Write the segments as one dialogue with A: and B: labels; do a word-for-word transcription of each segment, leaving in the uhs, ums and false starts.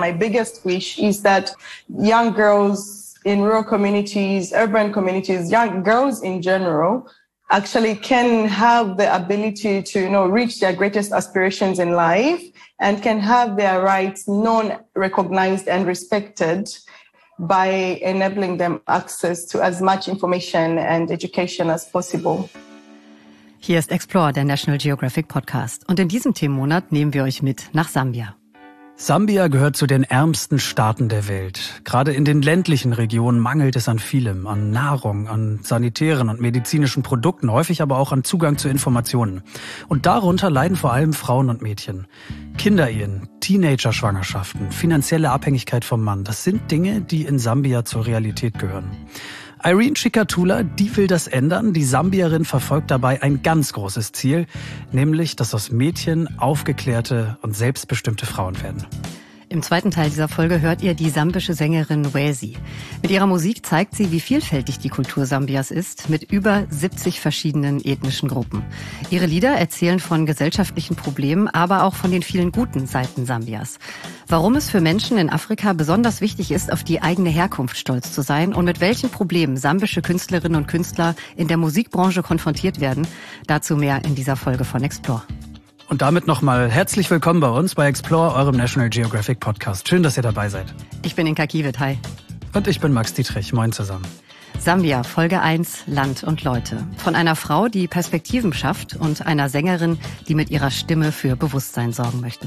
A: My biggest wish is that young girls in rural communities, urban communities, young girls in general, actually can have the ability to, you know, reach their greatest aspirations in life and can have their rights known, recognized, and respected by enabling them access to as much information and education as possible.
B: Hier ist Explore, der National Geographic Podcast. Und in diesem Themenmonat nehmen wir euch mit nach Sambia.
C: Sambia gehört zu den ärmsten Staaten der Welt. Gerade in den ländlichen Regionen mangelt es an vielem, an Nahrung, an sanitären und medizinischen Produkten, häufig aber auch an Zugang zu Informationen. Und darunter leiden vor allem Frauen und Mädchen. Kinderehen, Teenager-Schwangerschaften, finanzielle Abhängigkeit vom Mann, das sind Dinge, die in Sambia zur Realität gehören. Irene Chikatula, die will das ändern. Die Sambierin verfolgt dabei ein ganz großes Ziel, nämlich, dass aus Mädchen aufgeklärte und selbstbestimmte Frauen werden.
B: Im zweiten Teil dieser Folge hört ihr die sambische Sängerin Wezi. Mit ihrer Musik zeigt sie, wie vielfältig die Kultur Sambias ist, mit über siebzig verschiedenen ethnischen Gruppen. Ihre Lieder erzählen von gesellschaftlichen Problemen, aber auch von den vielen guten Seiten Sambias. Warum es für Menschen in Afrika besonders wichtig ist, auf die eigene Herkunft stolz zu sein und mit welchen Problemen sambische Künstlerinnen und Künstler in der Musikbranche konfrontiert werden, dazu mehr in dieser Folge von Explore.
C: Und damit nochmal herzlich willkommen bei uns bei Explore, eurem National Geographic Podcast. Schön, dass ihr dabei seid.
B: Ich bin Inka Kiewit, hi.
C: Und ich bin Max Dietrich, moin zusammen.
B: Sambia, Folge eins, Land und Leute. Von einer Frau, die Perspektiven schafft und einer Sängerin, die mit ihrer Stimme für Bewusstsein sorgen möchte.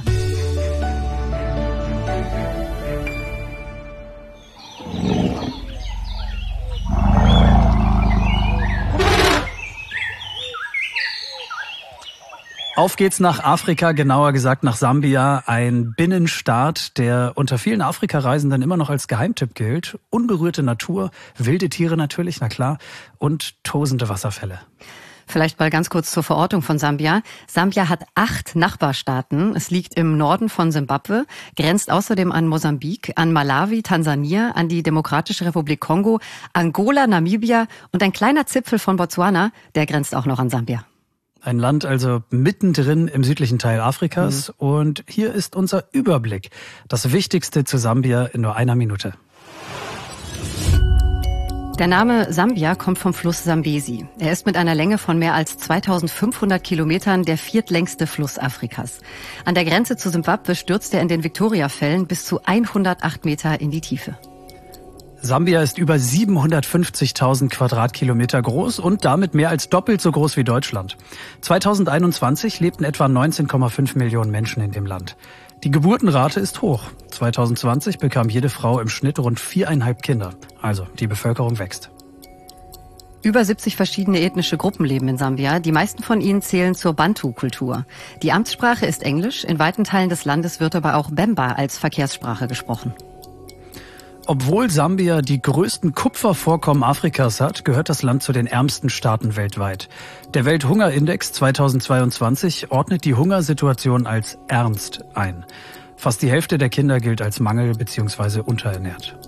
C: Auf geht's nach Afrika, genauer gesagt nach Sambia, ein Binnenstaat, der unter vielen Afrikareisenden immer noch als Geheimtipp gilt. Unberührte Natur, wilde Tiere natürlich, na klar, und tosende Wasserfälle.
B: Vielleicht mal ganz kurz zur Verortung von Sambia. Sambia hat acht Nachbarstaaten. Es liegt im Norden von Simbabwe, grenzt außerdem an Mosambik, an Malawi, Tansania, an die Demokratische Republik Kongo, Angola, Namibia und ein kleiner Zipfel von Botswana, der grenzt auch noch an Sambia.
C: Ein Land also mittendrin im südlichen Teil Afrikas. Mhm. Und hier ist unser Überblick. Das Wichtigste zu Sambia in nur einer Minute.
B: Der Name Sambia kommt vom Fluss Sambesi. Er ist mit einer Länge von mehr als zweitausendfünfhundert Kilometern der viertlängste Fluss Afrikas. An der Grenze zu Simbabwe stürzt er in den Victoriafällen bis zu hundertacht Meter in die Tiefe.
C: Sambia ist über siebenhundertfünfzigtausend Quadratkilometer groß und damit mehr als doppelt so groß wie Deutschland. zweitausendeinundzwanzig lebten etwa neunzehn Komma fünf Millionen Menschen in dem Land. Die Geburtenrate ist hoch. zweitausendzwanzig bekam jede Frau im Schnitt rund viereinhalb Kinder. Also, die Bevölkerung wächst.
B: Über siebzig verschiedene ethnische Gruppen leben in Sambia. Die meisten von ihnen zählen zur Bantu-Kultur. Die Amtssprache ist Englisch. In weiten Teilen des Landes wird aber auch Bemba als Verkehrssprache gesprochen.
C: Obwohl Sambia die größten Kupfervorkommen Afrikas hat, gehört das Land zu den ärmsten Staaten weltweit. Der Welthungerindex zweitausendzweiundzwanzig ordnet die Hungersituation als ernst ein. Fast die Hälfte der Kinder gilt als mangel- bzw. unterernährt.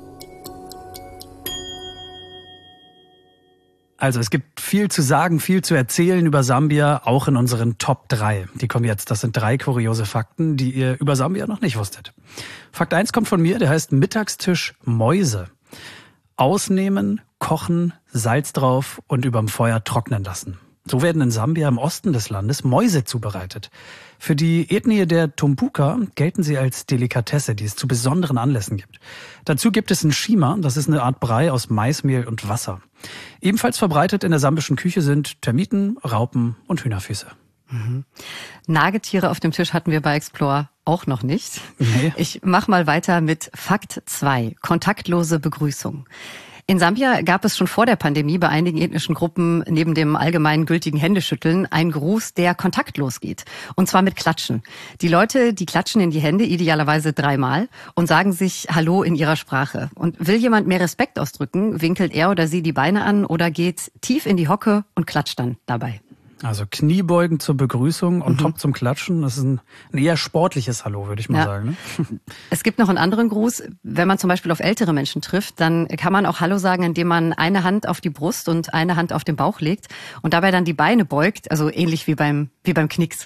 C: Also es gibt viel zu sagen, viel zu erzählen über Sambia, auch in unseren Top drei. Die kommen jetzt. Das sind drei kuriose Fakten, die ihr über Sambia noch nicht wusstet. Fakt eins kommt von mir, der heißt Mittagstisch Mäuse. Ausnehmen, kochen, Salz drauf und überm Feuer trocknen lassen. So werden in Sambia im Osten des Landes Mäuse zubereitet. Für die Ethnie der Tumbuka gelten sie als Delikatesse, die es zu besonderen Anlässen gibt. Dazu gibt es ein Shima, das ist eine Art Brei aus Maismehl und Wasser. Ebenfalls verbreitet in der sambischen Küche sind Termiten, Raupen und Hühnerfüße.
B: Mhm. Nagetiere auf dem Tisch hatten wir bei Explore auch noch nicht.
C: Nee.
B: Ich mach mal weiter mit Fakt zwei, kontaktlose Begrüßung. In Sambia gab es schon vor der Pandemie bei einigen ethnischen Gruppen neben dem allgemeinen gültigen Händeschütteln einen Gruß, der kontaktlos geht. Und zwar mit Klatschen. Die Leute, die klatschen in die Hände, idealerweise dreimal, und sagen sich Hallo in ihrer Sprache. Und will jemand mehr Respekt ausdrücken, winkelt er oder sie die Beine an oder geht tief in die Hocke und klatscht dann dabei.
C: Also Kniebeugen zur Begrüßung und mhm. top zum Klatschen. Das ist ein, ein eher sportliches Hallo, würde ich mal ja. sagen. Ne?
B: Es gibt noch einen anderen Gruß. Wenn man zum Beispiel auf ältere Menschen trifft, dann kann man auch Hallo sagen, indem man eine Hand auf die Brust und eine Hand auf den Bauch legt und dabei dann die Beine beugt. Also ähnlich wie beim, wie beim Knicks.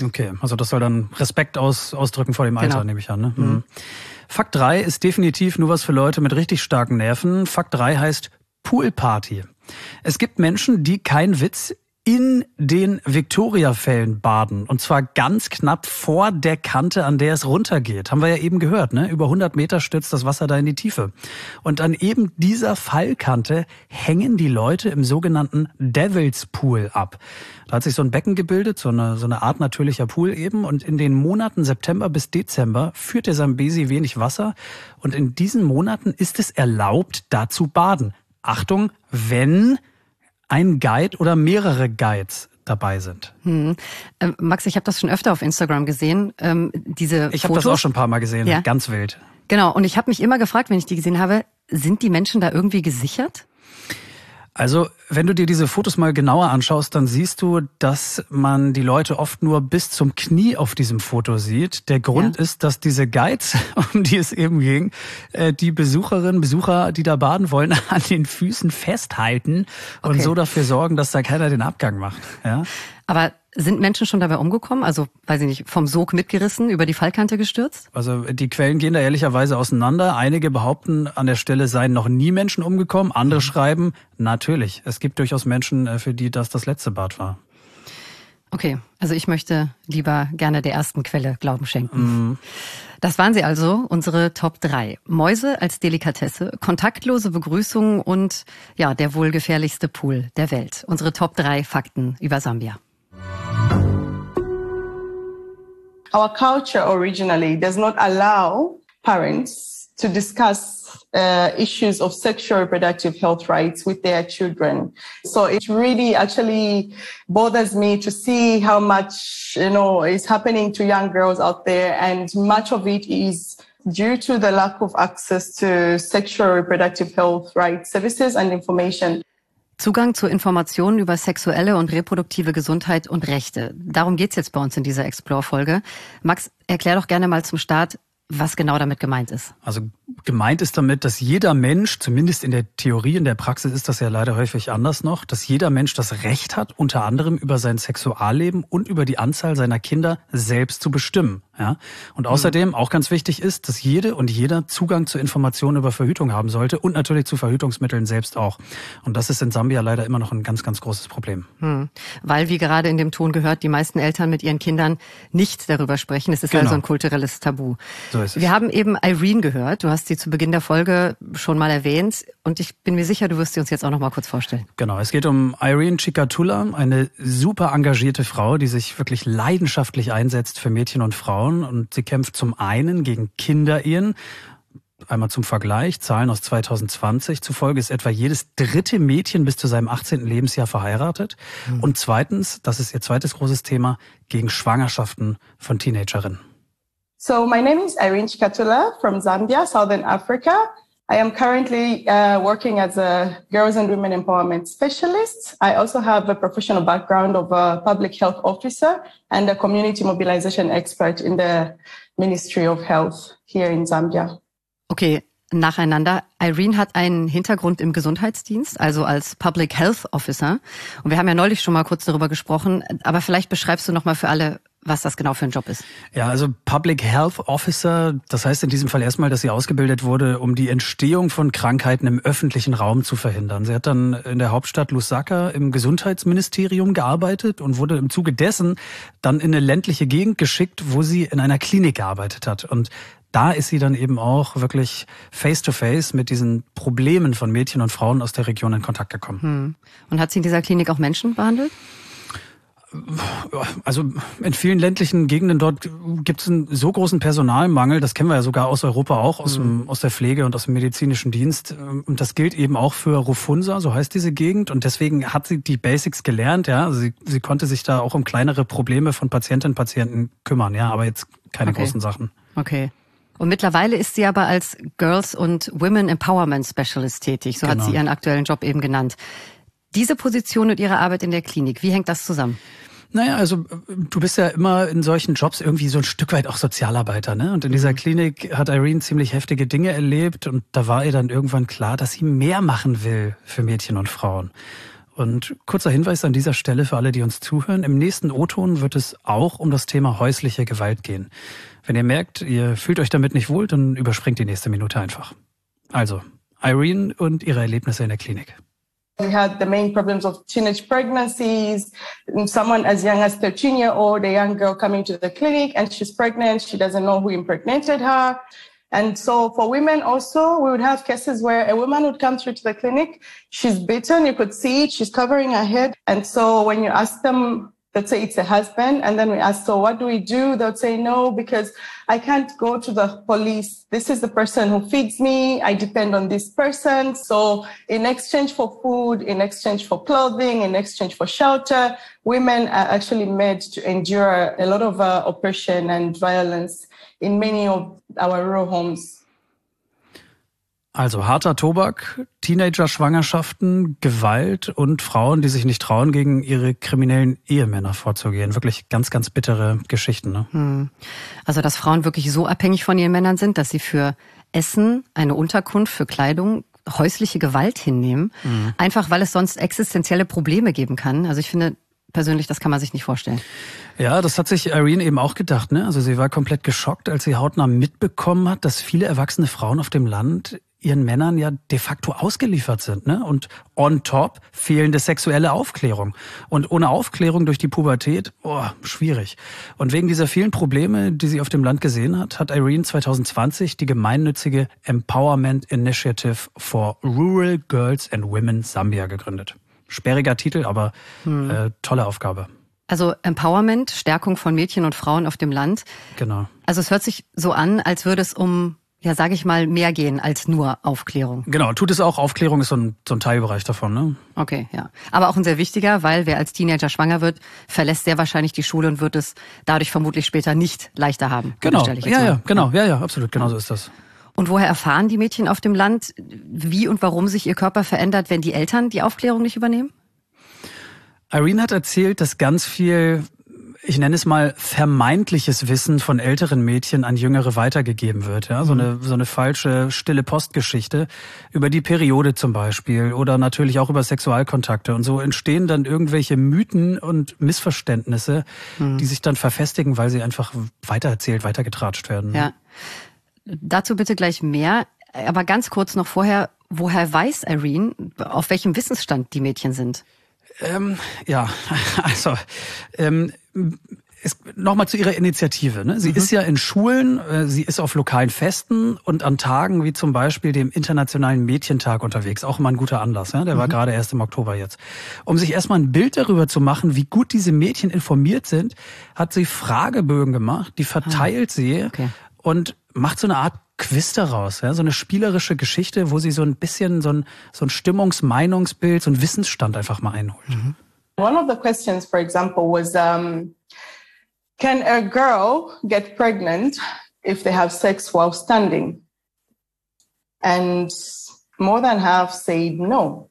C: Okay, also das soll dann Respekt aus, ausdrücken vor dem Alter,
B: genau.
C: nehme ich an. Ne? Mhm. Fakt drei ist definitiv nur was für Leute mit richtig starken Nerven. Fakt drei heißt Poolparty. Es gibt Menschen, die, kein Witz, in den Victoria-Fällen baden. Und zwar ganz knapp vor der Kante, an der es runtergeht. Haben wir ja eben gehört, ne? Über hundert Meter stürzt das Wasser da in die Tiefe. Und an eben dieser Fallkante hängen die Leute im sogenannten Devil's Pool ab. Da hat sich so ein Becken gebildet, so eine, so eine Art natürlicher Pool eben. Und in den Monaten September bis Dezember führt der Sambesi wenig Wasser. Und in diesen Monaten ist es erlaubt, da zu baden. Achtung, wenn ein Guide oder mehrere Guides dabei sind.
B: Hm. Ähm, Max, ich habe das schon öfter auf Instagram gesehen. Ähm, diese
C: ich habe das auch schon ein paar Mal gesehen,
B: ja.
C: Ganz wild.
B: Genau, und ich habe mich immer gefragt, wenn ich die gesehen habe, sind die Menschen da irgendwie gesichert?
C: Also, wenn du dir diese Fotos mal genauer anschaust, dann siehst du, dass man die Leute oft nur bis zum Knie auf diesem Foto sieht. Der Grund ja. ist, dass diese Guides, um die es eben ging, die Besucherinnen, Besucher, die da baden wollen, an den Füßen festhalten und okay. so dafür sorgen, dass da keiner den Abgang macht. Ja?
B: Aber sind Menschen schon dabei umgekommen? Also, weiß ich nicht, vom Sog mitgerissen, über die Fallkante gestürzt?
C: Also die Quellen gehen da ehrlicherweise auseinander. Einige behaupten, an der Stelle seien noch nie Menschen umgekommen. Andere mhm. schreiben, natürlich, es gibt durchaus Menschen, für die das das letzte Bad war.
B: Okay, also ich möchte lieber gerne der ersten Quelle Glauben schenken.
C: Mhm.
B: Das waren sie also, unsere Top drei. Mäuse als Delikatesse, kontaktlose Begrüßungen und ja, der wohl gefährlichste Pool der Welt. Unsere Top drei Fakten über Sambia.
A: Our culture originally does not allow parents to discuss uh, issues of sexual reproductive health rights with their children. So it really actually bothers me to see how much, you know, is happening to young girls out there. And much of it is due to the lack of access to sexual reproductive health rights services and information.
B: Zugang zu Informationen über sexuelle und reproduktive Gesundheit und Rechte. Darum geht's jetzt bei uns in dieser Explore-Folge. Max, erklär doch gerne mal zum Start, was genau damit gemeint ist.
C: Also gemeint ist damit, dass jeder Mensch, zumindest in der Theorie, in der Praxis ist das ja leider häufig anders noch, dass jeder Mensch das Recht hat, unter anderem über sein Sexualleben und über die Anzahl seiner Kinder selbst zu bestimmen. Ja? Und außerdem, mhm. auch ganz wichtig ist, dass jede und jeder Zugang zu Informationen über Verhütung haben sollte und natürlich zu Verhütungsmitteln selbst auch. Und das ist in Sambia leider immer noch ein ganz, ganz großes Problem.
B: Mhm. Weil, wie gerade in dem Ton gehört, die meisten Eltern mit ihren Kindern nicht darüber sprechen. Es ist genau. also ein kulturelles Tabu.
C: So ist es.
B: Wir haben eben Irene gehört. Du hast sie zu Beginn der Folge schon mal erwähnt. Und ich bin mir sicher, du wirst sie uns jetzt auch noch mal kurz vorstellen.
C: Genau, es geht um Irene Chikatula, eine super engagierte Frau, die sich wirklich leidenschaftlich einsetzt für Mädchen und Frauen. Und sie kämpft zum einen gegen Kinderehen. Einmal zum Vergleich, Zahlen aus zwanzig zwanzig zufolge ist etwa jedes dritte Mädchen bis zu seinem achtzehnten Lebensjahr verheiratet. Mhm. Und zweitens, das ist ihr zweites großes Thema, gegen Schwangerschaften von Teenagerinnen.
A: So my name is Irene Chikatula from Zambia, Southern Africa. I am currently uh, working as a girls and women empowerment specialist. I also have a professional background of a public health officer and a community mobilization expert in the Ministry of Health here in Zambia.
B: Okay, nacheinander. Irene hat einen Hintergrund im Gesundheitsdienst, also als Public Health Officer. Und wir haben ja neulich schon mal kurz darüber gesprochen, aber vielleicht beschreibst du noch mal für alle, was das genau für ein Job ist.
C: Ja, also Public Health Officer, das heißt in diesem Fall erstmal, dass sie ausgebildet wurde, um die Entstehung von Krankheiten im öffentlichen Raum zu verhindern. Sie hat dann in der Hauptstadt Lusaka im Gesundheitsministerium gearbeitet und wurde im Zuge dessen dann in eine ländliche Gegend geschickt, wo sie in einer Klinik gearbeitet hat. Und da ist sie dann eben auch wirklich face-to-face mit diesen Problemen von Mädchen und Frauen aus der Region in Kontakt gekommen.
B: Hm. Und hat sie in dieser Klinik auch Menschen behandelt?
C: Also in vielen ländlichen Gegenden dort gibt es einen so großen Personalmangel, das kennen wir ja sogar aus Europa auch, aus, mhm. dem, aus der Pflege und aus dem medizinischen Dienst. Und das gilt eben auch für Rufunsa, so heißt diese Gegend. Und deswegen hat sie die Basics gelernt, ja. Also sie, sie konnte sich da auch um kleinere Probleme von Patientinnen und Patienten kümmern, ja, aber jetzt keine
B: okay.
C: großen Sachen.
B: Okay. Und mittlerweile ist sie aber als Girls und Women Empowerment Specialist tätig, so genau. hat sie ihren aktuellen Job eben genannt. Diese Position und ihre Arbeit in der Klinik, wie hängt das zusammen?
C: Naja, also du bist ja immer in solchen Jobs irgendwie so ein Stück weit auch Sozialarbeiter, ne? Und in dieser Klinik hat Irene ziemlich heftige Dinge erlebt und da war ihr dann irgendwann klar, dass sie mehr machen will für Mädchen und Frauen. Und kurzer Hinweis an dieser Stelle für alle, die uns zuhören. Im nächsten O-Ton wird es auch um das Thema häusliche Gewalt gehen. Wenn ihr merkt, ihr fühlt euch damit nicht wohl, dann überspringt die nächste Minute einfach. Also, Irene und ihre Erlebnisse in der Klinik.
A: We had the main problems of teenage pregnancies, someone as young as thirteen year old, a young girl coming to the clinic and she's pregnant. She doesn't know who impregnated her. And so for women also, we would have cases where a woman would come through to the clinic. She's bitten. You could see it. She's covering her head. And so when you ask them, they'd say it's a husband. And then we ask, so what do we do? They'll say, no, because I can't go to the police. This is the person who feeds me. I depend on this person. So in exchange for food, in exchange for clothing, in exchange for shelter, women are actually made to endure a lot of uh, oppression and violence in many of our rural homes.
C: Also harter Tobak, Teenager-Schwangerschaften, Gewalt und Frauen, die sich nicht trauen, gegen ihre kriminellen Ehemänner vorzugehen. Wirklich ganz, ganz bittere Geschichten. Ne?
B: Hm. Also dass Frauen wirklich so abhängig von ihren Männern sind, dass sie für Essen, eine Unterkunft, für Kleidung, häusliche Gewalt hinnehmen. Mhm. Einfach weil es sonst existenzielle Probleme geben kann. Also ich finde persönlich, das kann man sich nicht vorstellen.
C: Ja, das hat sich Irene eben auch gedacht. Ne? Also sie war komplett geschockt, als sie hautnah mitbekommen hat, dass viele erwachsene Frauen auf dem Land ihren Männern ja de facto ausgeliefert sind. Ne? Und on top fehlende sexuelle Aufklärung. Und ohne Aufklärung durch die Pubertät, boah, schwierig. Und wegen dieser vielen Probleme, die sie auf dem Land gesehen hat, hat Irene zwanzig zwanzig die gemeinnützige Empowerment Initiative for Rural Girls and Women Zambia gegründet. Sperriger Titel, aber hm. äh, tolle Aufgabe.
B: Also Empowerment, Stärkung von Mädchen und Frauen auf dem Land.
C: Genau.
B: Also es hört sich so an, als würde es um, ja, sage ich mal, mehr gehen als nur Aufklärung.
C: Genau, tut es auch. Aufklärung ist so ein, so ein Teilbereich davon, ne?
B: Okay, ja. Aber auch ein sehr wichtiger, weil wer als Teenager schwanger wird, verlässt sehr wahrscheinlich die Schule und wird es dadurch vermutlich später nicht leichter haben.
C: Genau, ja, ja, genau, ja, ja, absolut, genau so ist das.
B: Und woher erfahren die Mädchen auf dem Land, wie und warum sich ihr Körper verändert, wenn die Eltern die Aufklärung nicht übernehmen?
C: Irene hat erzählt, dass ganz viel, ich nenne es mal, vermeintliches Wissen von älteren Mädchen an Jüngere weitergegeben wird. Ja, so eine, so eine falsche stille Postgeschichte über die Periode zum Beispiel oder natürlich auch über Sexualkontakte. Und so entstehen dann irgendwelche Mythen und Missverständnisse, mhm. die sich dann verfestigen, weil sie einfach weitererzählt, weitergetratscht werden.
B: Ja. Dazu bitte gleich mehr. Aber ganz kurz noch vorher, woher weiß Irene, auf welchem Wissensstand die Mädchen sind?
C: Ähm, ja, also ähm, nochmal zu ihrer Initiative. Ne? Sie mhm. ist ja in Schulen, äh, sie ist auf lokalen Festen und an Tagen wie zum Beispiel dem Internationalen Mädchentag unterwegs. Auch immer ein guter Anlass. Ja? Der mhm. war gerade erst im Oktober jetzt. Um sich erstmal ein Bild darüber zu machen, wie gut diese Mädchen informiert sind, hat sie Fragebögen gemacht, die verteilt ah. sie okay. und macht so eine Art Quiz daraus, ja, so eine spielerische Geschichte, wo sie so ein bisschen so ein, so ein Stimmungs-, Meinungsbild, so ein Wissensstand einfach mal einholt.
A: Mhm. One of the questions, for example, was, um, can a girl get pregnant if they have sex while standing? And more than half said no.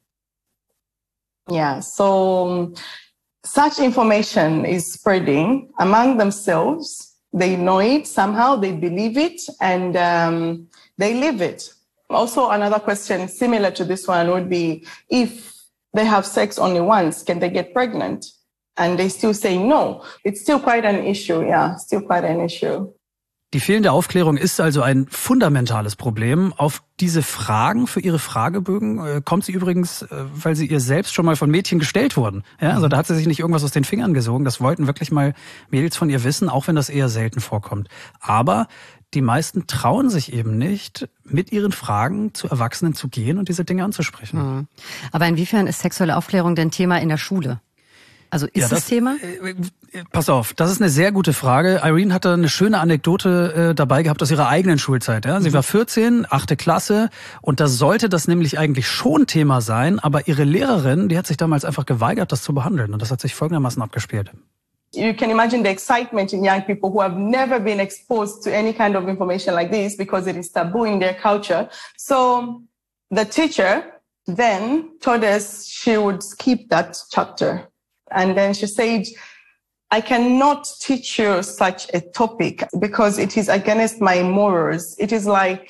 A: Yeah, so such information is spreading among themselves. They know it somehow, they believe it, and um, they live it. Also, another question similar to this one would be, if they have sex only once, can they get pregnant? And they still say no. It's still quite an issue, yeah, still quite an issue.
C: Die fehlende Aufklärung ist also ein fundamentales Problem. Auf diese Fragen für ihre Fragebögen äh, kommt sie übrigens, äh, weil sie ihr selbst schon mal von Mädchen gestellt wurden. Ja, also da hat sie sich nicht irgendwas aus den Fingern gesogen. Das wollten wirklich mal Mädels von ihr wissen, auch wenn das eher selten vorkommt. Aber die meisten trauen sich eben nicht, mit ihren Fragen zu Erwachsenen zu gehen und diese Dinge anzusprechen.
B: Mhm. Aber inwiefern ist sexuelle Aufklärung denn Thema in der Schule? Also ist ja, das, das Thema?
C: Äh, pass auf, das ist eine sehr gute Frage. Irene hatte eine schöne Anekdote äh, dabei gehabt aus ihrer eigenen Schulzeit. Ja? Sie mhm. war vierzehn, achte Klasse und da sollte das nämlich eigentlich schon Thema sein, aber ihre Lehrerin, die hat sich damals einfach geweigert, das zu behandeln und das hat sich folgendermaßen abgespielt.
A: You can imagine the excitement in young people who have never been exposed to any kind of information like this because it is taboo in their culture. So the teacher then told us she would skip that chapter. And then she said, I cannot teach you such a topic because it is against my morals. It is like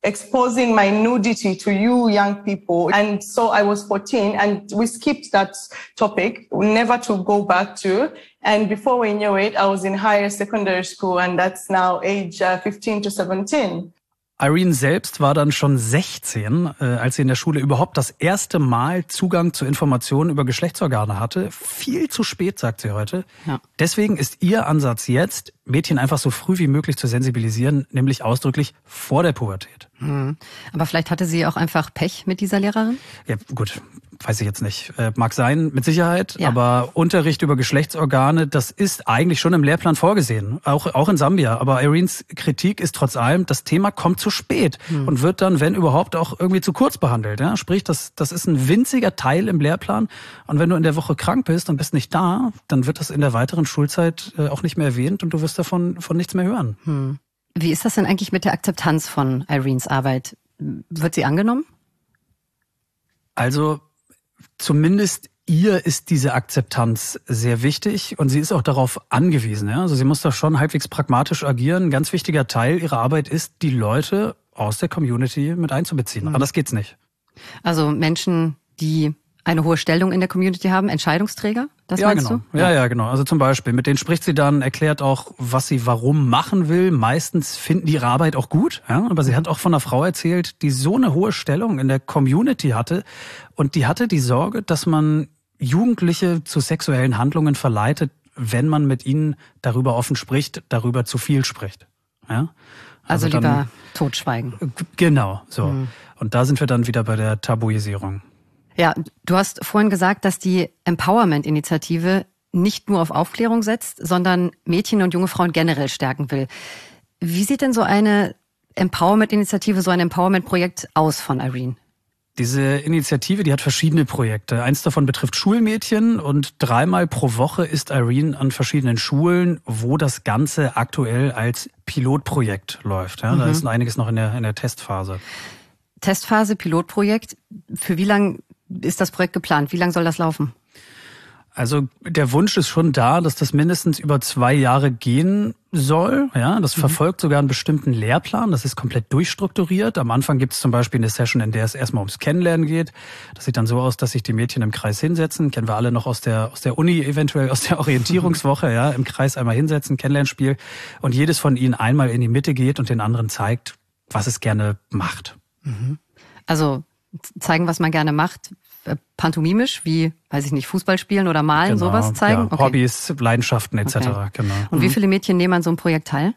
A: exposing my nudity to you young people. And so I was fourteen and we skipped that topic, never to go back to. And before we knew it, I was in higher secondary school and that's now age uh, fifteen to seventeen.
C: Irene selbst war dann schon sechzehn, äh, als sie in der Schule überhaupt das erste Mal Zugang zu Informationen über Geschlechtsorgane hatte. Viel zu spät, sagt sie heute. Ja. Deswegen ist ihr Ansatz jetzt, Mädchen einfach so früh wie möglich zu sensibilisieren, nämlich ausdrücklich vor der Pubertät.
B: Mhm. Aber vielleicht hatte sie auch einfach Pech mit dieser Lehrerin?
C: Ja, gut, weiß ich jetzt nicht. Äh, mag sein, mit Sicherheit. Ja. Aber Unterricht über Geschlechtsorgane, das ist eigentlich schon im Lehrplan vorgesehen. Auch, auch in Sambia. Aber Irenes Kritik ist trotz allem, das Thema kommt zu spät mhm. und wird dann, wenn überhaupt, auch irgendwie zu kurz behandelt. Ja? Sprich, das, das ist ein winziger Teil im Lehrplan. Und wenn du in der Woche krank bist und bist nicht da, dann wird das in der weiteren Schulzeit äh, auch nicht mehr erwähnt und du wirst davon von nichts mehr hören.
B: Mhm. Wie ist das denn eigentlich mit der Akzeptanz von Irenes Arbeit? Wird sie angenommen?
C: Also zumindest ihr ist diese Akzeptanz sehr wichtig und sie ist auch darauf angewiesen. Ja? Also sie muss da schon halbwegs pragmatisch agieren. Ein ganz wichtiger Teil ihrer Arbeit ist, die Leute aus der Community mit einzubeziehen. Mhm. Anders geht's nicht.
B: Also Menschen, die eine hohe Stellung in der Community haben, Entscheidungsträger? Das
C: ja,
B: meinst
C: genau.
B: du?
C: Ja, ja, genau. Also zum Beispiel, mit denen spricht sie dann, erklärt auch, was sie warum machen will. Meistens finden die ihre Arbeit auch gut. Ja? Aber sie hat auch von einer Frau erzählt, die so eine hohe Stellung in der Community hatte. Und die hatte die Sorge, dass man Jugendliche zu sexuellen Handlungen verleitet, wenn man mit ihnen darüber offen spricht, darüber zu viel spricht. Ja?
B: Also, also lieber dann, totschweigen.
C: Genau, so. Mhm. Und da sind wir dann wieder bei der Tabuisierung.
B: Ja, du hast vorhin gesagt, dass die Empowerment-Initiative nicht nur auf Aufklärung setzt, sondern Mädchen und junge Frauen generell stärken will. Wie sieht denn so eine Empowerment-Initiative, so ein Empowerment-Projekt aus von Irene?
C: Diese Initiative, die hat verschiedene Projekte. Eins davon betrifft Schulmädchen und dreimal pro Woche ist Irene an verschiedenen Schulen, wo das Ganze aktuell als Pilotprojekt läuft. Ja, mhm. Da ist einiges noch in der, in der Testphase.
B: Testphase, Pilotprojekt. Für wie lange ist das Projekt geplant? Wie lange soll das laufen?
C: Also der Wunsch ist schon da, dass das mindestens über zwei Jahre gehen soll. Ja, das mhm. verfolgt sogar einen bestimmten Lehrplan. Das ist komplett durchstrukturiert. Am Anfang gibt es zum Beispiel eine Session, in der es erstmal ums Kennenlernen geht. Das sieht dann so aus, dass sich die Mädchen im Kreis hinsetzen. Kennen wir alle noch aus der aus der Uni, eventuell aus der Orientierungswoche. Ja, im Kreis einmal hinsetzen, Kennenlernspiel. Und jedes von ihnen einmal in die Mitte geht und den anderen zeigt, was es gerne macht.
B: Mhm. Also zeigen, was man gerne macht, pantomimisch, wie, weiß ich nicht, Fußball spielen oder malen,
C: genau,
B: sowas zeigen?
C: Ja, okay. Hobbys, Leidenschaften et cetera. Okay. Genau.
B: Und wie viele Mädchen nehmen an so einem Projekt teil?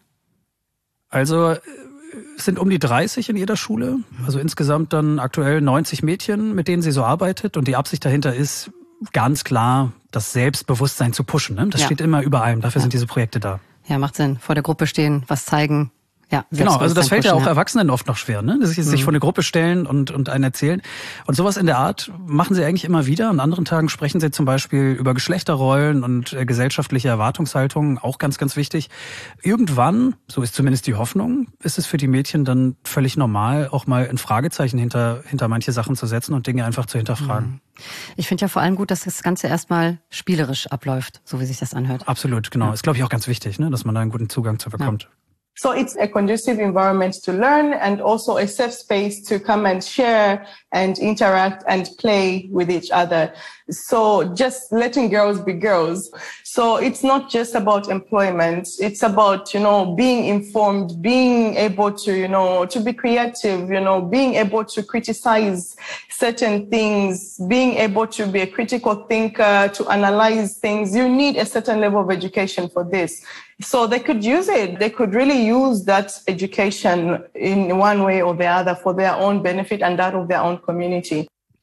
C: Also es sind um die dreißig in jeder Schule. Also insgesamt dann aktuell neunzig Mädchen, mit denen sie so arbeitet. Und die Absicht dahinter ist ganz klar, das Selbstbewusstsein zu pushen. Ne? Das ja. steht immer über allem. Dafür ja. sind diese Projekte da.
B: Ja, macht Sinn. Vor der Gruppe stehen, was zeigen. Ja,
C: genau, also das fällt ja auch Erwachsenen oft noch schwer, ne? Dass sie sich mhm. vor eine Gruppe stellen und, und einen erzählen. Und sowas in der Art machen sie eigentlich immer wieder. An anderen Tagen sprechen sie zum Beispiel über Geschlechterrollen und äh, gesellschaftliche Erwartungshaltungen, auch ganz, ganz wichtig. Irgendwann, so ist zumindest die Hoffnung, ist es für die Mädchen dann völlig normal, auch mal ein Fragezeichen hinter, hinter manche Sachen zu setzen und Dinge einfach zu hinterfragen.
B: Mhm. Ich finde ja vor allem gut, dass das Ganze erstmal spielerisch abläuft, so wie sich das anhört.
C: Absolut, genau. Ja. Ist, glaube ich, auch ganz wichtig, ne? Dass man da einen guten Zugang zu bekommt. Ja.
A: So it's a conducive environment to learn and also a safe space to come and share and interact and play with each other. So just letting girls be girls. So it's not just about employment. It's about, you know, being informed, being able to, you know, to be creative, you know, being able to criticize certain things, being able to be a critical thinker, to analyze things. You need a certain level of education for this. So they could use it. They could really use that education in one way or the other for their own benefit and that of their own community.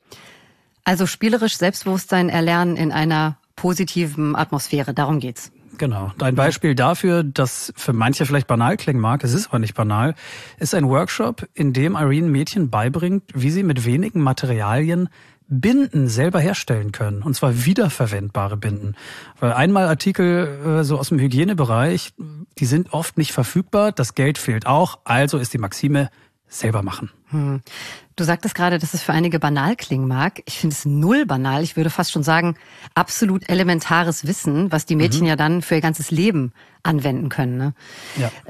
B: Also spielerisch Selbstbewusstsein erlernen in einer positiven Atmosphäre, darum geht's.
C: Genau. Ein Beispiel dafür, das für manche vielleicht banal klingen mag, es ist aber nicht banal, ist ein Workshop, in dem Irene Mädchen beibringt, wie sie mit wenigen Materialien Binden selber herstellen können. Und zwar wiederverwendbare Binden. Weil einmal Artikel äh, so aus dem Hygienebereich, die sind oft nicht verfügbar, das Geld fehlt auch, also ist die Maxime, selber machen.
B: Hm. Du sagtest gerade, dass es für einige banal klingen mag. Ich finde es null banal. Ich würde fast schon sagen, absolut elementares Wissen, was die Mädchen mhm. ja dann für ihr ganzes Leben anwenden können. Ne?
C: Ja.
B: Ähm,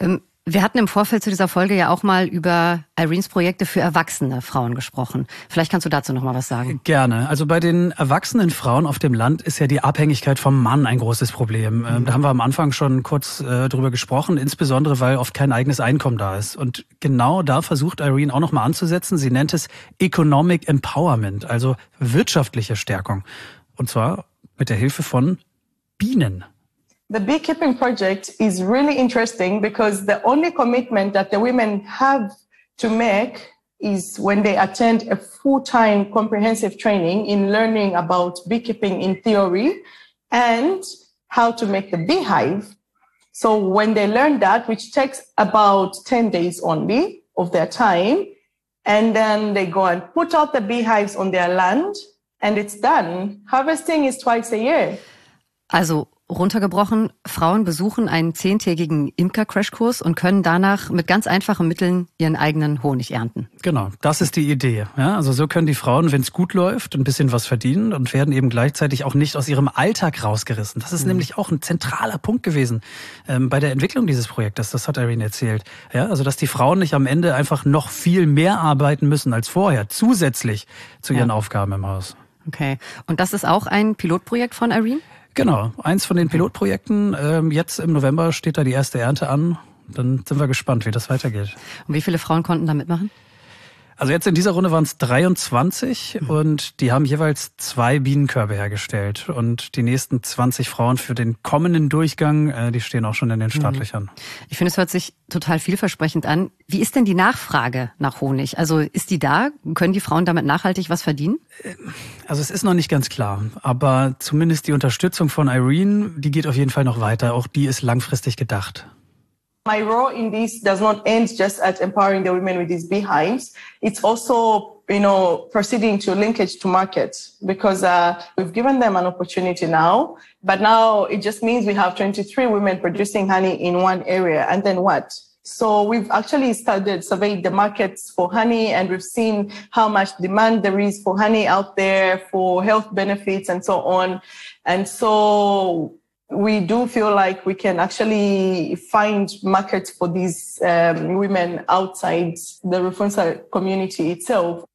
B: Wir hatten im Vorfeld zu dieser Folge ja auch mal über Irenes Projekte für erwachsene Frauen gesprochen. Vielleicht kannst du dazu noch mal was sagen.
C: Gerne. Also bei den erwachsenen Frauen auf dem Land ist ja die Abhängigkeit vom Mann ein großes Problem. Mhm. Da haben wir am Anfang schon kurz äh, drüber gesprochen, insbesondere weil oft kein eigenes Einkommen da ist. Und genau da versucht Irene auch noch mal anzusetzen. Sie nennt es Economic Empowerment, also wirtschaftliche Stärkung. Und zwar mit der Hilfe von Bienen.
A: The beekeeping project is really interesting because the only commitment that the women have to make is when they attend a full-time comprehensive training in learning about beekeeping in theory and how to make the beehive. So when they learn that, which takes about ten days only of their time, and then they go and put out the beehives on their land and it's done. Harvesting is twice a year.
B: Also runtergebrochen, Frauen besuchen einen zehntägigen Imker-Crashkurs und können danach mit ganz einfachen Mitteln ihren eigenen Honig ernten.
C: Genau, das ist die Idee. Ja, also so können die Frauen, wenn es gut läuft, ein bisschen was verdienen und werden eben gleichzeitig auch nicht aus ihrem Alltag rausgerissen. Das ist mhm. nämlich auch ein zentraler Punkt gewesen ähm, bei der Entwicklung dieses Projektes. Das hat Irene erzählt. Ja, also dass die Frauen nicht am Ende einfach noch viel mehr arbeiten müssen als vorher, zusätzlich zu ihren ja. Aufgaben im Haus.
B: Okay, und das ist auch ein Pilotprojekt von Irene?
C: Genau, eins von den Pilotprojekten. Ähm, jetzt im November steht da die erste Ernte an. Dann sind wir gespannt, wie das weitergeht.
B: Und wie viele Frauen konnten da mitmachen?
C: Also jetzt in dieser Runde waren es dreiundzwanzig mhm. und die haben jeweils zwei Bienenkörbe hergestellt. Und die nächsten zwanzig Frauen für den kommenden Durchgang, äh, die stehen auch schon in den Startlöchern. Mhm.
B: Ich finde, es hört sich total vielversprechend an. Wie ist denn die Nachfrage nach Honig? Also ist die da? Können die Frauen damit nachhaltig was verdienen?
C: Also es ist noch nicht ganz klar, aber zumindest die Unterstützung von Irene, die geht auf jeden Fall noch weiter. Auch die ist langfristig gedacht.
A: My role in this does not end just at empowering the women with these beehives. It's also, you know, proceeding to linkage to market because uh, we've given them an opportunity now, but now it just means we have twenty-three women producing honey in one area. And then what? So we've actually started surveyed the markets for honey and we've seen how much demand there is for honey out there for health benefits and so on. And so we do feel like we can actually find markets for these um, women outside the Rufunza community itself.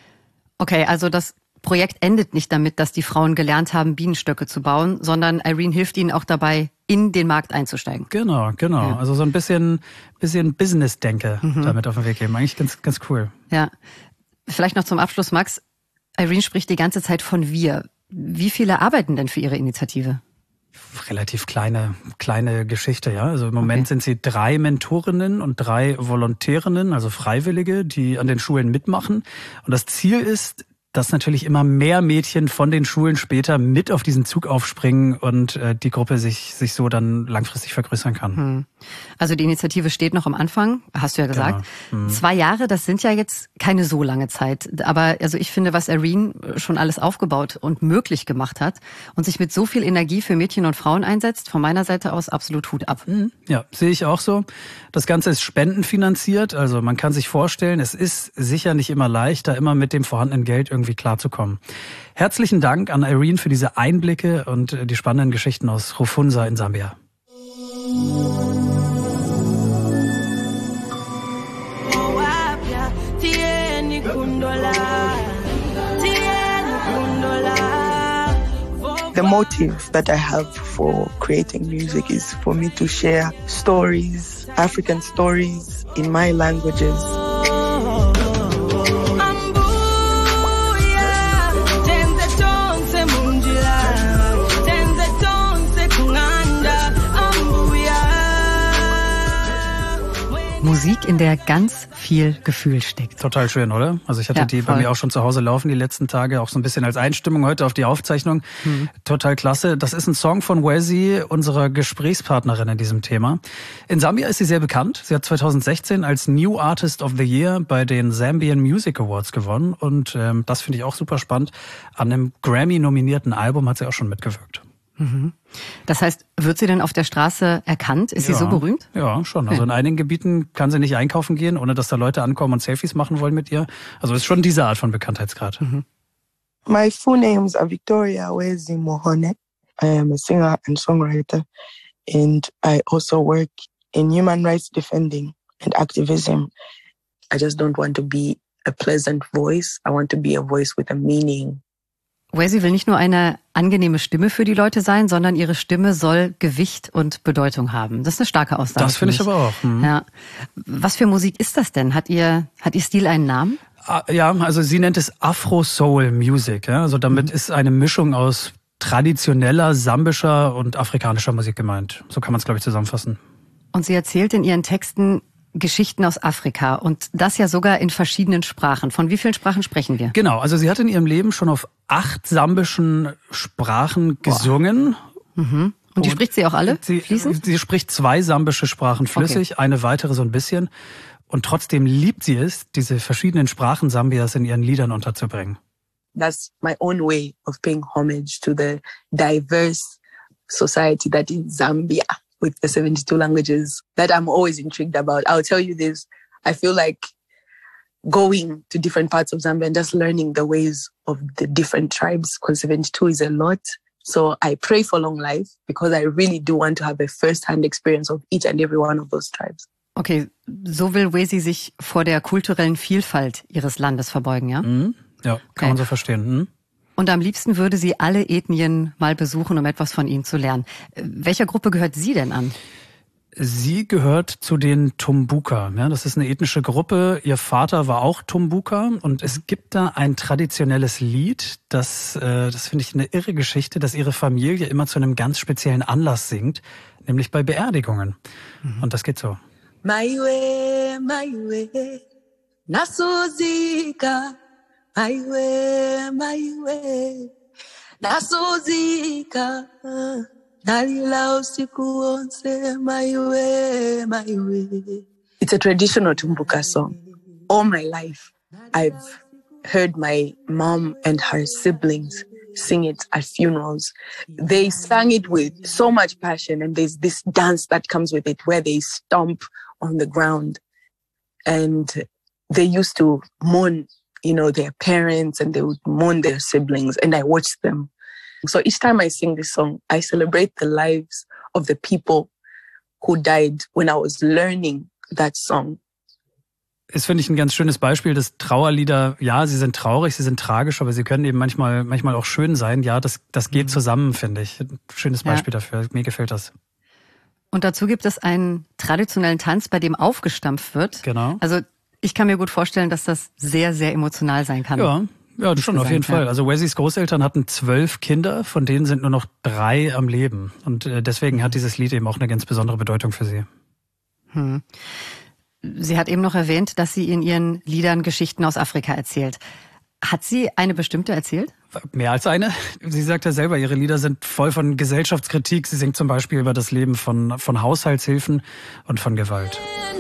B: Okay, also das Projekt endet nicht damit, dass die Frauen gelernt haben, Bienenstöcke zu bauen, sondern Irene hilft ihnen auch dabei, in den Markt einzusteigen.
C: Genau, genau. Ja. Also so ein bisschen, bisschen Business-Denke mhm. damit auf den Weg geben. Eigentlich ganz, ganz cool.
B: Ja. Vielleicht noch zum Abschluss, Max. Irene spricht die ganze Zeit von wir. Wie viele arbeiten denn für ihre Initiative?
C: Relativ kleine, kleine Geschichte, ja. Also im Moment okay. sind sie drei Mentorinnen und drei Volontärinnen, also Freiwillige, die an den Schulen mitmachen. Und das Ziel ist, dass natürlich immer mehr Mädchen von den Schulen später mit auf diesen Zug aufspringen und äh, die Gruppe sich sich so dann langfristig vergrößern kann.
B: Hm. Also die Initiative steht noch am Anfang, hast du ja gesagt. Genau. Hm. Zwei Jahre, das sind ja jetzt keine so lange Zeit. Aber also ich finde, was Irene schon alles aufgebaut und möglich gemacht hat und sich mit so viel Energie für Mädchen und Frauen einsetzt, von meiner Seite aus absolut Hut ab.
C: Hm. Ja, sehe ich auch so. Das Ganze ist spendenfinanziert. Also man kann sich vorstellen, es ist sicher nicht immer leicht, da immer mit dem vorhandenen Geld irgendwie irgendwie klarzukommen. Herzlichen Dank an Irene für diese Einblicke und die spannenden Geschichten aus Rufunza in Sambia.
D: The motive that I have for creating music is for me to share stories, African stories in my languages.
B: Musik, in der ganz viel Gefühl steckt.
C: Total schön, oder? Also ich hatte ja, die voll. Bei mir auch schon zu Hause laufen die letzten Tage, auch so ein bisschen als Einstimmung heute auf die Aufzeichnung. Mhm. Total klasse. Das ist ein Song von Wezi, unserer Gesprächspartnerin in diesem Thema. In Sambia ist sie sehr bekannt. Sie hat zweitausendsechzehn als New Artist of the Year bei den Zambian Music Awards gewonnen und ähm, das finde ich auch super spannend. An einem Grammy-nominierten Album hat sie auch schon mitgewirkt.
B: Mhm. Das heißt, wird sie denn auf der Straße erkannt? Ist ja, sie so berühmt?
C: Ja, schon. Also in einigen Gebieten kann sie nicht einkaufen gehen, ohne dass da Leute ankommen und Selfies machen wollen mit ihr. Also es ist schon diese Art von Bekanntheitsgrad. Mhm.
D: My full names are Victoria Wezi Mohone. I am a singer and songwriter and I also work in human rights defending and activism, I just don't want to be a pleasant voice. I want to be a voice with a meaning.
B: Wesi will nicht nur eine angenehme Stimme für die Leute sein, sondern ihre Stimme soll Gewicht und Bedeutung haben. Das ist eine starke Aussage.
C: Das finde ich aber auch. Hm.
B: Ja. Was für Musik ist das denn? Hat ihr, hat ihr Stil einen Namen?
C: Ja, also sie nennt es Afro-Soul-Music. Ja? Also damit mhm. ist eine Mischung aus traditioneller, sambischer und afrikanischer Musik gemeint. So kann man es, glaube ich, zusammenfassen.
B: Und sie erzählt in ihren Texten Geschichten aus Afrika und das ja sogar in verschiedenen Sprachen. Von wie vielen Sprachen sprechen wir?
C: Genau, also sie hat in ihrem Leben schon auf acht sambischen Sprachen gesungen.
B: Mhm. Und, und die spricht sie auch alle
C: sie,
B: fließend?
C: Sie spricht zwei sambische Sprachen flüssig, okay. eine weitere so ein bisschen. Und trotzdem liebt sie es, diese verschiedenen Sprachen Sambias in ihren Liedern unterzubringen.
D: That's my own way of paying homage to the diverse society that is Zambia. With the seventy-two languages that I'm always intrigued about. I'll tell you this, I feel like going to different parts of Zambia and just learning the ways of the different tribes, because seventy-two is a lot. So I pray for long life because I really do want to have a first-hand experience of each and every one of those tribes.
B: Okay, so will Wesi sich vor der kulturellen Vielfalt ihres Landes verbeugen, ja?
C: Mhm. Ja, kann okay. man so verstehen. Mhm.
B: Und am liebsten würde sie alle Ethnien mal besuchen, um etwas von ihnen zu lernen. Welcher Gruppe gehört sie denn an?
C: Sie gehört zu den Tumbuka. Ja, das ist eine ethnische Gruppe. Ihr Vater war auch Tumbuka. Und es gibt da ein traditionelles Lied, das, äh, das finde ich eine irre Geschichte, dass ihre Familie immer zu einem ganz speziellen Anlass singt, nämlich bei Beerdigungen. Mhm. Und das geht so.
D: Maiwe, maiwe, nasuzika. Maiwe, maiwe, nasuzika, nalila usiku wonse, maiwe, maiwe. It's a traditional Tumbuka song. All my life, I've heard my mom and her siblings sing it at funerals. They sang it with so much passion, and there's this dance that comes with it where they stomp on the ground. And they used to mourn, you know, their parents, and they would mourn their siblings, and I watched them. So each time I sing this song, I celebrate the lives of the people who died when I was learning that song.
C: Ist, finde ich, ein ganz schönes Beispiel, dass Trauerlieder, ja, sie sind traurig, sie sind tragisch, aber sie können eben manchmal, manchmal auch schön sein. Ja, das, das geht zusammen, finde ich. Ein schönes Beispiel ja. dafür. Mir gefällt das.
B: Und dazu gibt es einen traditionellen Tanz, bei dem aufgestampft wird.
C: Genau.
B: Also ich kann mir gut vorstellen, dass das sehr, sehr emotional sein kann.
C: Ja, ja, schon auf jeden
B: ja.
C: Fall. Also Wesis Großeltern hatten zwölf Kinder, von denen sind nur noch drei am Leben. Und deswegen hat dieses Lied eben auch eine ganz besondere Bedeutung für sie.
B: Hm. Sie hat eben noch erwähnt, dass sie in ihren Liedern Geschichten aus Afrika erzählt. Hat sie eine bestimmte erzählt?
C: Mehr als eine. Sie sagt ja selber, ihre Lieder sind voll von Gesellschaftskritik. Sie singt zum Beispiel über das Leben von, von Haushaltshilfen und von Gewalt.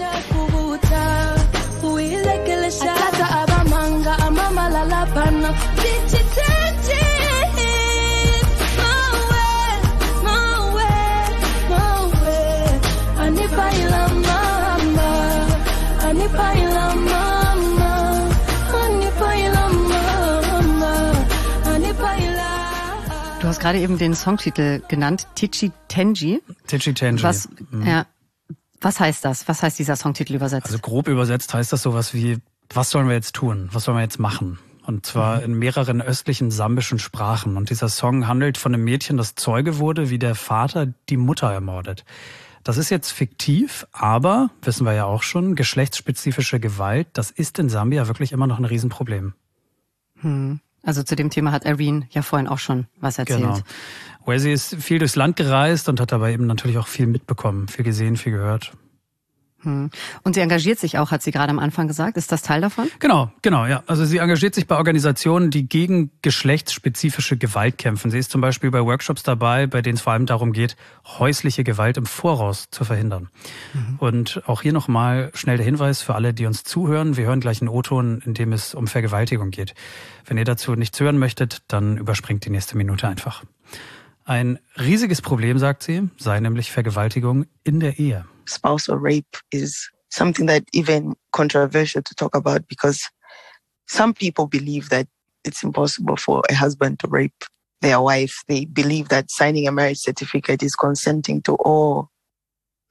B: Du hast gerade eben den Songtitel genannt, Tichi Tenji.
C: Tichi Tenji.
B: Was,
C: mhm.
B: ja, was heißt das? Was heißt dieser Songtitel übersetzt?
C: Also grob übersetzt heißt das sowas wie, was sollen wir jetzt tun? Was sollen wir jetzt machen? Und zwar mhm. in mehreren östlichen sambischen Sprachen. Und dieser Song handelt von einem Mädchen, das Zeuge wurde, wie der Vater die Mutter ermordet. Das ist jetzt fiktiv, aber, wissen wir ja auch schon, geschlechtsspezifische Gewalt, das ist in Sambia wirklich immer noch ein Riesenproblem.
B: Hm. Also zu dem Thema hat Irene ja vorhin auch schon was erzählt.
C: Genau. Wesi ist viel durchs Land gereist und hat dabei eben natürlich auch viel mitbekommen, viel gesehen, viel gehört.
B: Hm. Und sie engagiert sich auch, hat sie gerade am Anfang gesagt. Ist das Teil davon?
C: Genau, genau, ja. Also sie engagiert sich bei Organisationen, die gegen geschlechtsspezifische Gewalt kämpfen. Sie ist zum Beispiel bei Workshops dabei, bei denen es vor allem darum geht, häusliche Gewalt im Voraus zu verhindern. Mhm. Und auch hier nochmal schnell der Hinweis für alle, die uns zuhören. Wir hören gleich einen O-Ton, in dem es um Vergewaltigung geht. Wenn ihr dazu nichts hören möchtet, dann überspringt die nächste Minute einfach. Ein riesiges Problem, sagt sie, sei nämlich Vergewaltigung in der Ehe.
D: Spousal rape is something that even controversial to talk about because some people believe that it's impossible for a husband to rape their wife. They believe that signing a marriage certificate is consenting to all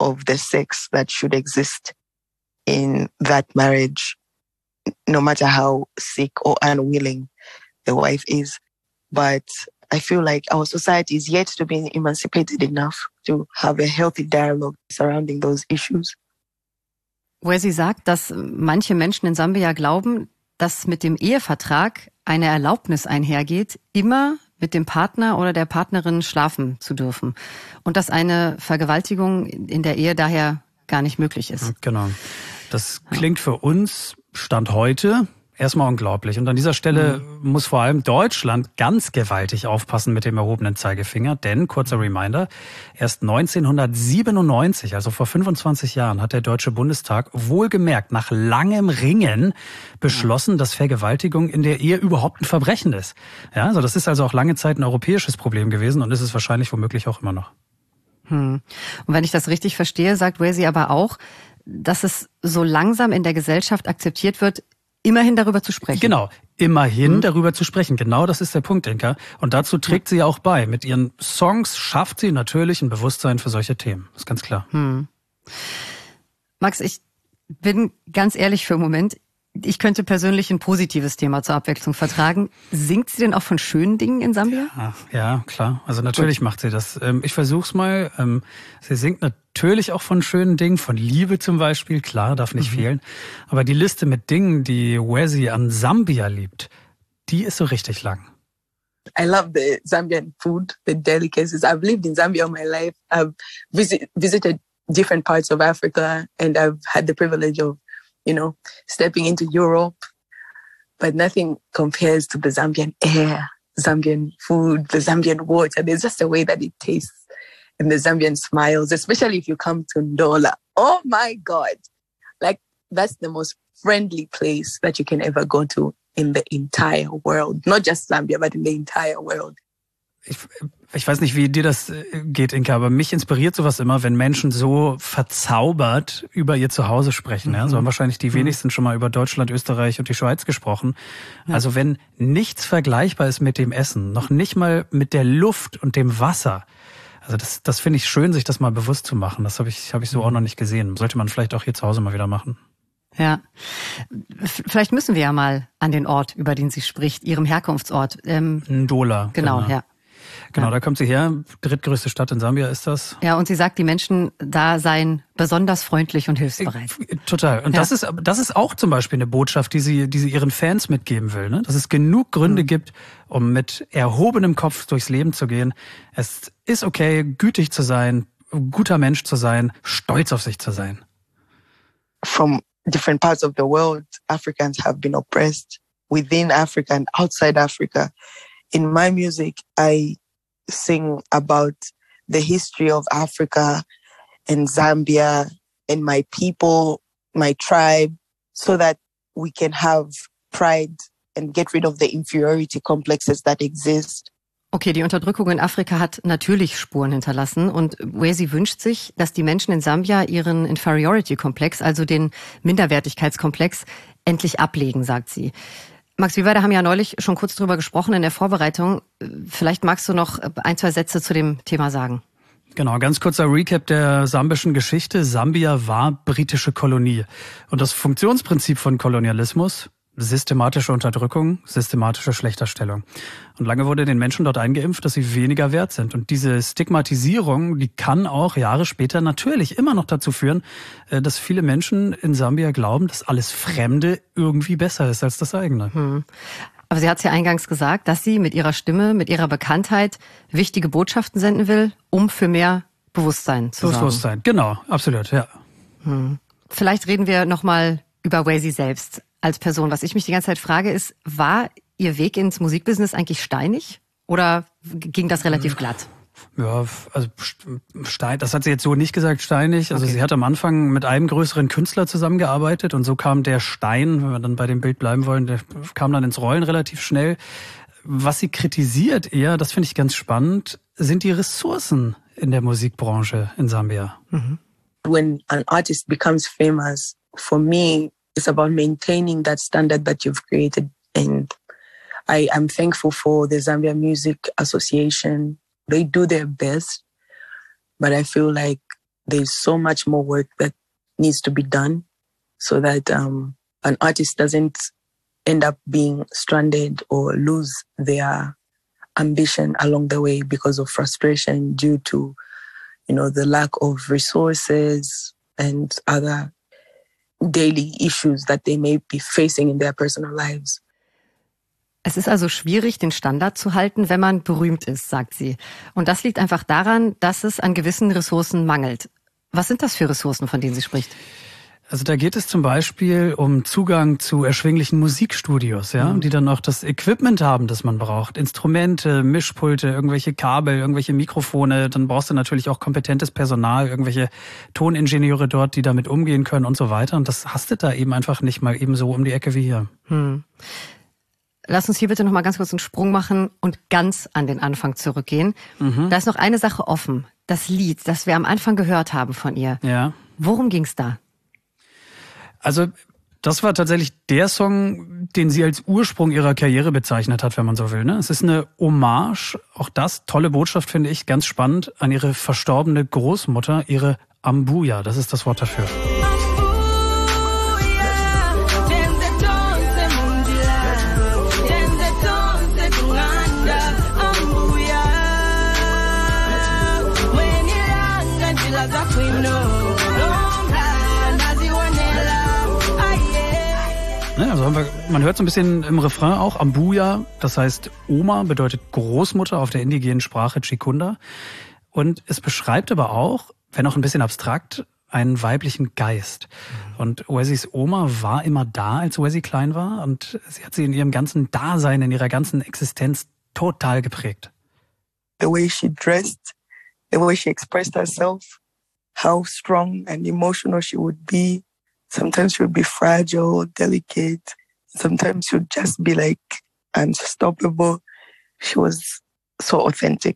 D: of the sex that should exist in that marriage, no matter how sick or unwilling the wife is. But I feel like our society is yet to be emancipated enough to have a healthy dialogue surrounding those issues.
B: Wo sie sagt, dass manche Menschen in Sambia glauben, dass mit dem Ehevertrag eine Erlaubnis einhergeht, immer mit dem Partner oder der Partnerin schlafen zu dürfen. Und dass eine Vergewaltigung in der Ehe daher gar nicht möglich ist.
C: Genau. Das klingt für uns, Stand heute, erstmal unglaublich. Und an dieser Stelle mhm. muss vor allem Deutschland ganz gewaltig aufpassen mit dem erhobenen Zeigefinger. Denn, kurzer Reminder, erst neunzehnhundertsiebenundneunzig, also vor fünfundzwanzig Jahren, hat der Deutsche Bundestag wohlgemerkt nach langem Ringen beschlossen, dass Vergewaltigung in der Ehe überhaupt ein Verbrechen ist. Ja, also das ist also auch lange Zeit ein europäisches Problem gewesen und ist es wahrscheinlich womöglich auch immer noch.
B: Hm. Und wenn ich das richtig verstehe, sagt Wesi aber auch, dass es so langsam in der Gesellschaft akzeptiert wird, immerhin darüber zu sprechen.
C: Genau, immerhin
B: hm.
C: darüber zu sprechen. Genau das ist der Punkt, Inka. Und dazu trägt sie ja auch bei. Mit ihren Songs schafft sie natürlich ein Bewusstsein für solche Themen. Das ist ganz klar.
B: Hm. Max, ich bin ganz ehrlich für einen Moment. Ich könnte persönlich ein positives Thema zur Abwechslung vertragen. Singt sie denn auch von schönen Dingen in Sambia?
C: Ja, ja, klar. Also natürlich macht sie das. Ich versuch's mal. Sie singt natürlich auch von schönen Dingen, von Liebe zum Beispiel. Klar, darf nicht mhm. fehlen. Aber die Liste mit Dingen, die Wesi an Sambia liebt, die ist so richtig lang.
D: I love the Zambian food, the delicacies. I've lived in Zambia all my life. I've visit, visited different parts of Africa and I've had the privilege of, you know, stepping into Europe. But nothing compares to the Zambian air, Zambian food, the Zambian water. There's just a way that it tastes and the Zambian smiles, especially if you come to Ndola. Oh my God. Like, that's the most friendly place that you can ever go to in the entire world. Not just Zambia, but in the entire world.
C: Ich, ich weiß nicht, wie dir das geht, Inka, aber mich inspiriert sowas immer, wenn Menschen so verzaubert über ihr Zuhause sprechen. Mhm. Ja? So haben wahrscheinlich die wenigsten schon mal über Deutschland, Österreich und die Schweiz gesprochen. Ja. Also wenn nichts vergleichbar ist mit dem Essen, noch nicht mal mit der Luft und dem Wasser. Also das, das finde ich schön, sich das mal bewusst zu machen. Das habe ich, habe ich so auch noch nicht gesehen. Sollte man vielleicht auch hier zu Hause mal wieder machen.
B: Ja, vielleicht müssen wir ja mal an den Ort, über den sie spricht, ihrem Herkunftsort. Ähm,
C: Ndola.
B: Genau,
C: genau.
B: ja.
C: Genau,
B: ja.
C: Da kommt sie her. Drittgrößte Stadt in Sambia ist das.
B: Ja, und sie sagt, die Menschen da seien besonders freundlich und hilfsbereit.
C: Total. Und ja. das ist, das ist auch zum Beispiel eine Botschaft, die sie, die sie ihren Fans mitgeben will, ne? Dass es genug Gründe mhm. gibt, um mit erhobenem Kopf durchs Leben zu gehen. Es ist okay, gütig zu sein, guter Mensch zu sein, stolz auf sich zu sein.
D: From different parts of the world, Africans have been oppressed within Africa and outside Africa. In my music, I sing about the history of Africa and Zambia and my people, my tribe, so that we can have pride and get rid of the inferiority complexes that exist.
B: Okay, die Unterdrückung in Afrika hat natürlich Spuren hinterlassen und Wesi wünscht sich, dass die Menschen in Sambia ihren Inferiority-Komplex, also den Minderwertigkeitskomplex, endlich ablegen, sagt sie. Max, wir beide haben ja neulich schon kurz drüber gesprochen in der Vorbereitung. Vielleicht magst du noch ein, zwei Sätze zu dem Thema sagen.
C: Genau, ganz kurzer Recap der sambischen Geschichte. Sambia war britische Kolonie. Und das Funktionsprinzip von Kolonialismus: systematische Unterdrückung, systematische Schlechterstellung. Und lange wurde den Menschen dort eingeimpft, dass sie weniger wert sind. Und diese Stigmatisierung, die kann auch Jahre später natürlich immer noch dazu führen, dass viele Menschen in Sambia glauben, dass alles Fremde irgendwie besser ist als das eigene.
B: Hm. Aber sie hat es ja eingangs gesagt, dass sie mit ihrer Stimme, mit ihrer Bekanntheit wichtige Botschaften senden will, um für mehr Bewusstsein zu sorgen.
C: Bewusstsein, genau, absolut, ja.
B: Hm. Vielleicht reden wir nochmal über Wesi selbst als Person. Was ich mich die ganze Zeit frage, ist, war ihr Weg ins Musikbusiness eigentlich steinig oder ging das relativ glatt?
C: Ja, also Stein, das hat sie jetzt so nicht gesagt, steinig. Also okay. Sie hat am Anfang mit einem größeren Künstler zusammengearbeitet und so kam der Stein, wenn wir dann bei dem Bild bleiben wollen, der kam dann ins Rollen relativ schnell. Was sie kritisiert eher, das finde ich ganz spannend, sind die Ressourcen in der Musikbranche in Sambia.
D: Mhm. When an artist becomes famous, for me, it's about maintaining that standard that you've created. And I am thankful for the Zambia Music Association. They do their best, but I feel like there's so much more work that needs to be done so that um, an artist doesn't end up being stranded or lose their ambition along the way because of frustration due to, you know, the lack of resources and other daily issues that they may be facing in their personal lives.
B: Es ist also schwierig, den Standard zu halten, wenn man berühmt ist, sagt sie. Und das liegt einfach daran, dass es an gewissen Ressourcen mangelt. Was sind das für Ressourcen, von denen sie spricht?
C: Also da geht es zum Beispiel um Zugang zu erschwinglichen Musikstudios, ja, mhm. die dann auch das Equipment haben, das man braucht. Instrumente, Mischpulte, irgendwelche Kabel, irgendwelche Mikrofone. Dann brauchst du natürlich auch kompetentes Personal, irgendwelche Toningenieure dort, die damit umgehen können und so weiter. Und das hast du da eben einfach nicht mal eben so um die Ecke wie hier.
B: Hm. Lass uns hier bitte noch mal ganz kurz einen Sprung machen und ganz an den Anfang zurückgehen. Mhm. Da ist noch eine Sache offen. Das Lied, das wir am Anfang gehört haben von ihr.
C: Ja.
B: Worum ging's da?
C: Also das war tatsächlich der Song, den sie als Ursprung ihrer Karriere bezeichnet hat, wenn man so will. Es ist eine Hommage, auch das, tolle Botschaft finde ich, ganz spannend, an ihre verstorbene Großmutter, ihre Ambuya, das ist das Wort dafür. Also haben wir, man hört so ein bisschen im Refrain auch Ambuya, das heißt Oma, bedeutet Großmutter auf der indigenen Sprache Chikunda. Und es beschreibt aber auch, wenn auch ein bisschen abstrakt, einen weiblichen Geist. Und Wessis Oma war immer da, als Wessi klein war. Und sie hat sie in ihrem ganzen Dasein, in ihrer ganzen Existenz total geprägt.
E: The way she dressed, the way she expressed herself, how strong and emotional she would be. Sometimes she would be fragile, delicate. Sometimes she would just be like unstoppable. She was so authentic.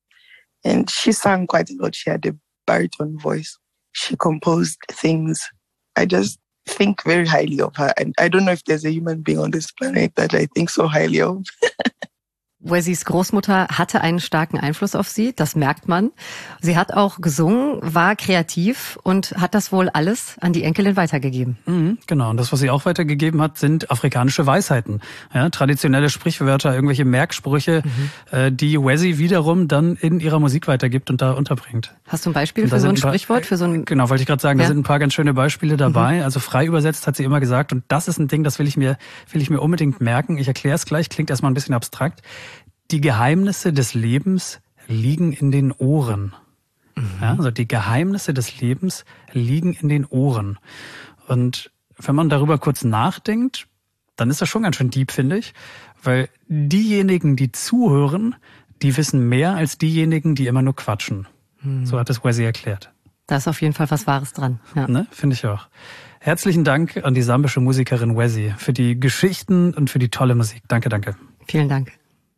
E: And she sang quite a lot. She had a baritone voice. She composed things. I just think very highly of her. And I don't know if there's a human being on this planet that I think so highly of.
B: Wessis Großmutter hatte einen starken Einfluss auf sie, das merkt man. Sie hat auch gesungen, war kreativ und hat das wohl alles an die Enkelin weitergegeben.
C: Mhm, genau, und das, was sie auch weitergegeben hat, sind afrikanische Weisheiten. Ja, traditionelle Sprichwörter, irgendwelche Merksprüche, mhm. äh, die Wessi wiederum dann in ihrer Musik weitergibt und da unterbringt.
B: Hast du ein Beispiel für so ein, ein paar, Sprichwort? Für so ein
C: genau, wollte ich gerade sagen, ja? Da sind ein paar ganz schöne Beispiele dabei. Mhm. Also frei übersetzt hat sie immer gesagt, und das ist ein Ding, das will ich mir, will ich mir unbedingt merken. Ich erkläre es gleich, klingt erstmal ein bisschen abstrakt. Die Geheimnisse des Lebens liegen in den Ohren. Mhm. Ja, also die Geheimnisse des Lebens liegen in den Ohren. Und wenn man darüber kurz nachdenkt, dann ist das schon ganz schön deep, finde ich. Weil diejenigen, die zuhören, die wissen mehr als diejenigen, die immer nur quatschen. Mhm. So hat es Wessi erklärt.
B: Da ist auf jeden Fall was Wahres dran. Ja.
C: Ne? Finde ich auch. Herzlichen Dank an die sambische Musikerin Wessi für die Geschichten und für die tolle Musik. Danke, danke.
B: Vielen Dank.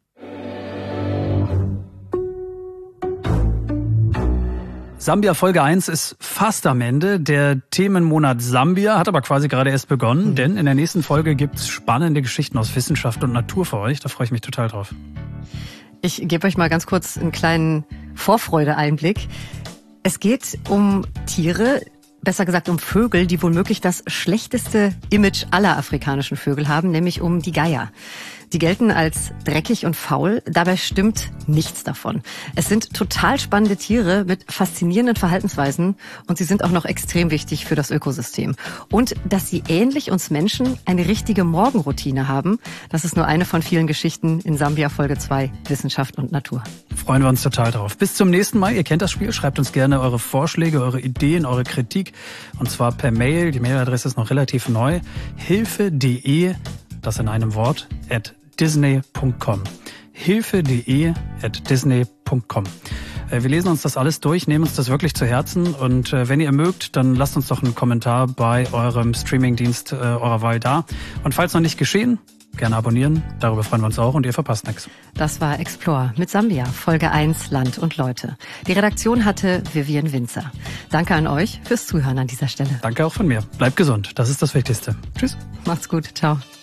C: Sambia Folge eins ist fast am Ende. Der Themenmonat Sambia hat aber quasi gerade erst begonnen, mhm. denn in der nächsten Folge gibt's spannende Geschichten aus Wissenschaft und Natur für euch. Da freue ich mich total drauf.
B: Ich gebe euch mal ganz kurz einen kleinen Vorfreude-Einblick. Es geht um Tiere, besser gesagt um Vögel, die womöglich das schlechteste Image aller afrikanischen Vögel haben, nämlich um die Geier. Die gelten als dreckig und faul, dabei stimmt nichts davon. Es sind total spannende Tiere mit faszinierenden Verhaltensweisen und sie sind auch noch extrem wichtig für das Ökosystem. Und dass sie ähnlich uns Menschen eine richtige Morgenroutine haben, das ist nur eine von vielen Geschichten in Sambia Folge zwei, Wissenschaft und Natur.
C: Freuen wir uns total drauf. Bis zum nächsten Mal. Ihr kennt das Spiel. Schreibt uns gerne eure Vorschläge, eure Ideen, eure Kritik. Und zwar per Mail. Die Mailadresse ist noch relativ neu. hilfe.de, das in einem Wort, at disney punkt com. hilfe.de at disney punkt com. Wir lesen uns das alles durch, nehmen uns das wirklich zu Herzen und wenn ihr mögt, dann lasst uns doch einen Kommentar bei eurem Streamingdienst eurer Wahl da. Und falls noch nicht geschehen, gerne abonnieren, darüber freuen wir uns auch und ihr verpasst nichts.
B: Das war Explore mit Sambia, Folge eins, Land und Leute. Die Redaktion hatte Vivian Winzer. Danke an euch fürs Zuhören an dieser Stelle.
C: Danke auch von mir. Bleibt gesund, das ist das Wichtigste. Tschüss.
B: Macht's gut, ciao.